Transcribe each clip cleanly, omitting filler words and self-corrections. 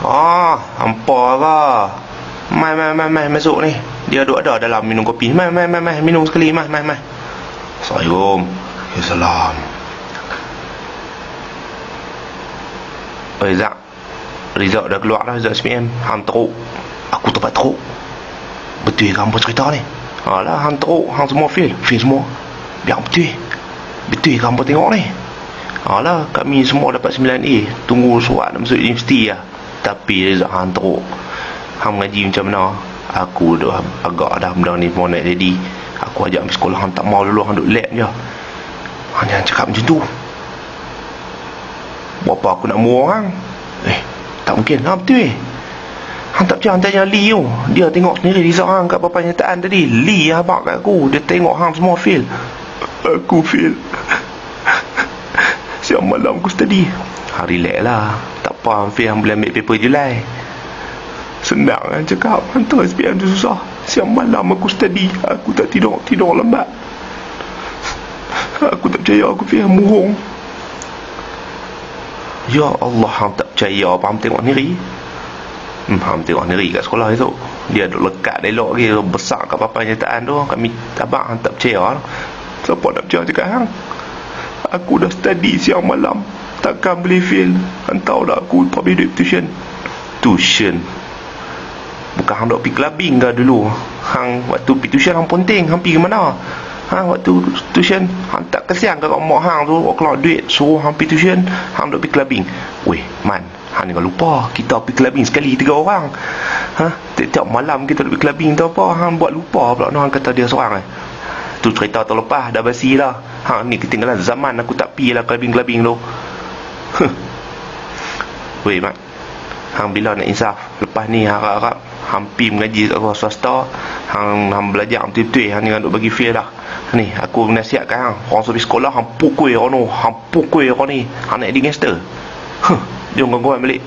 Hampa lah. Mai masuk ni. Dia ada dalam minum kopi. Mai minum sekali. Mai. Assalamualaikum. Ya salam. Zak, result dah keluar dah, result SPM. Hang teruk. Aku tempat teruk. Betul ke hampa cerita ni? Alah, hang teruk. Hang semua fail semua. Biar betul ke hampa tengok ni? Alah, kami semua dapat 9A. Tunggu surat nak masuk universiti lah. Tapi result hang teruk. Hang mengaji macam mana? Aku dah agak dah benda ni mau nak jadi. Aku ajak pergi sekolah, hang tak mau dulu. Hang duduk lab je. Hang jangan cakap macam tu. Berapa aku nak murah hang? Tak mungkin. Betul hang tak percaya, hang tanya Lee tu. Dia tengok sendiri result hang kat papan nyataan tadi. Lee abang kat aku. Dia tengok hang semua fail. Aku fail. Siap malam aku study. Relax lah. Tak apa, hang fail, hang boleh ambil paper Julai. Senang kan cakap. Hantar SPM tu susah. Siap malam aku study. Aku tak tidur lambat. Aku tak percaya aku fail, murung. Ya Allah, hang tak percaya apa hang tengok sendiri. Hang tengok sendiri kat sekolah esok. Dia duduk lekat elok lagi, besar kat papan nyataan tu. Kami abang hang tak percaya. Siapa nak percaya cakap hang? Aku dah study siang malam. Takkan boleh fail. Hang tahu tak aku pergi duit tuition. Bukan hang duk pergi clubbing ke dulu. Hang waktu pergi tuition hang ponting. Hang pergi ke mana? Waktu tuition hang tak kesian ke mak hang tu keluar duit suruh hang pergi tuition, hang duk pergi clubbing. Weh man, hang jangan lupa kita pergi clubbing sekali 3 orang. Tiap malam kita duk pergi clubbing tu apa hang buat lupa pula. Hang kata dia seorang tu cerita terlepas dah basi lah. Hang ni ketinggalan zaman, aku tak pergi lah clubbing tu. Weh mak, hang bila nak insaf? Lepas ni harap-harap hang pergi mengaji kat sekolah swasta. Hang belajar betul-betul. Hang jangan duk bagi fail dah. Ni aku nasihatkan hang, orang pergi sekolah hang pukul orang tu, hang pukul orang ni, hang nak jadi gangster. Jom gangguan balik.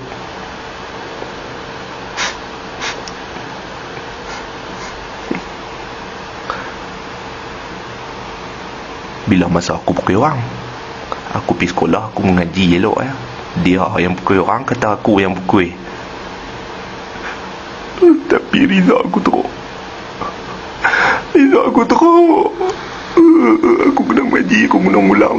Bila masa aku pukul orang, aku pergi sekolah, aku mengaji elok Dia yang pukul orang, kata aku yang pukul. Tapi result aku teruk. Aku kena mengaji, aku kena ulang